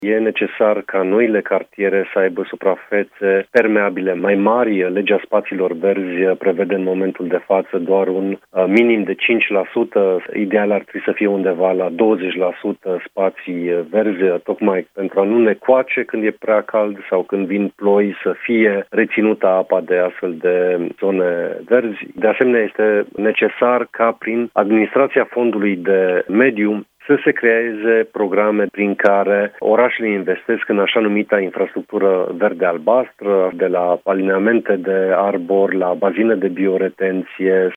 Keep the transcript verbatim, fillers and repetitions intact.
E necesar ca noile cartiere să aibă suprafețe permeabile mai mari. Legea spațiilor verzi prevede în momentul de față doar un minim de cinci la sută. Ideal ar trebui să fie undeva la douăzeci la sută spații verzi, tocmai pentru a nu ne coace când e prea cald sau când vin ploi, să fie reținută apa de astfel de zone verzi. De asemenea, este necesar ca prin administrația fondului de mediu să se creeze programe prin care orașele investesc în așa numita infrastructură verde-albastră, de la alineamente de arbori la bazine de bioretenție